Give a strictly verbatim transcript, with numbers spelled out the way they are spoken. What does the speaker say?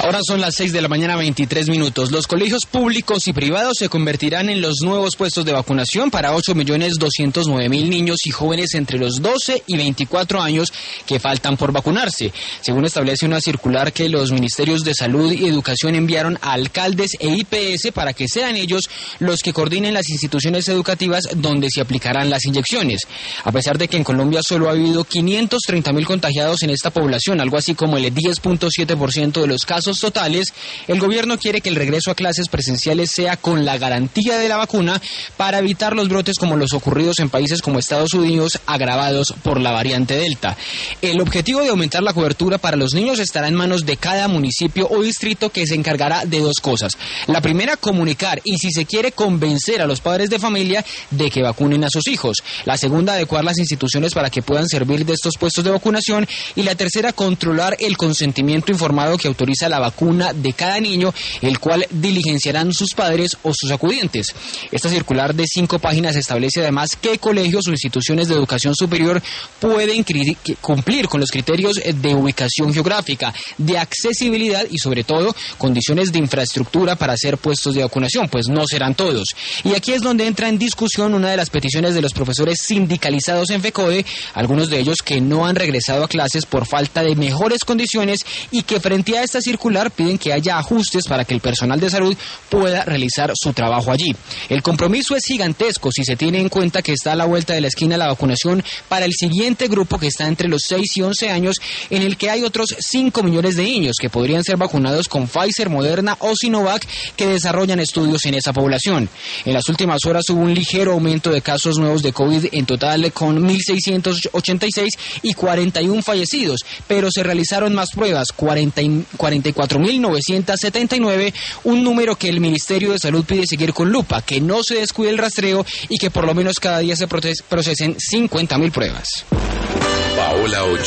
Ahora son las seis de la mañana, veintitrés minutos. Los colegios públicos y privados se convertirán en los nuevos puestos de vacunación para ocho millones doscientos nueve mil niños y jóvenes entre los doce y veinticuatro años que faltan por vacunarse, según establece una circular que los ministerios de Salud y Educación enviaron a alcaldes e I P S para que sean ellos los que coordinen las instituciones educativas donde se aplicarán las inyecciones. A pesar de que en Colombia solo ha habido quinientos treinta mil contagiados en esta población, algo así como el diez punto siete por ciento de los casos totales, el gobierno quiere que el regreso a clases presenciales sea con la garantía de la vacuna para evitar los brotes como los ocurridos en países como Estados Unidos, agravados por la variante Delta. El objetivo de aumentar la cobertura para los niños estará en manos de cada municipio o distrito, que se encargará de dos cosas. La primera, comunicar y, si se quiere, convencer a los padres de familia de que vacunen a sus hijos. La segunda, adecuar las instituciones para que puedan servir de estos puestos de vacunación. Y la tercera, controlar el consentimiento informado que autoriza la vacuna de cada niño, el cual diligenciarán sus padres o sus acudientes. Esta circular de cinco páginas establece además qué colegios o instituciones de educación superior pueden cumplir con los criterios de ubicación geográfica, de accesibilidad y, sobre todo, condiciones de infraestructura para hacer puestos de vacunación, pues no serán todos. Y aquí es donde entra en discusión una de las peticiones de los profesores sindicalizados en FECODE, algunos de ellos que no han regresado a clases por falta de mejores condiciones y que frente a esta circular piden que haya ajustes para que el personal de salud pueda realizar su trabajo allí. El compromiso es gigantesco si se tiene en cuenta que está a la vuelta de la esquina la vacunación para el siguiente grupo, que está entre los seis y once años, en el que hay otros cinco millones de niños que podrían ser vacunados con Pfizer, Moderna o Sinovac, que desarrollan estudios en esa población. En las últimas horas hubo un ligero aumento de casos nuevos de COVID, en total con mil seiscientos ochenta y seis y cuarenta y uno fallecidos, pero se realizaron más pruebas, cuarenta y cuatro mil novecientos setenta y nueve, un número que el Ministerio de Salud pide seguir con lupa, que no se descuide el rastreo y que por lo menos cada día se procesen cincuenta mil pruebas. Paola Ochoa.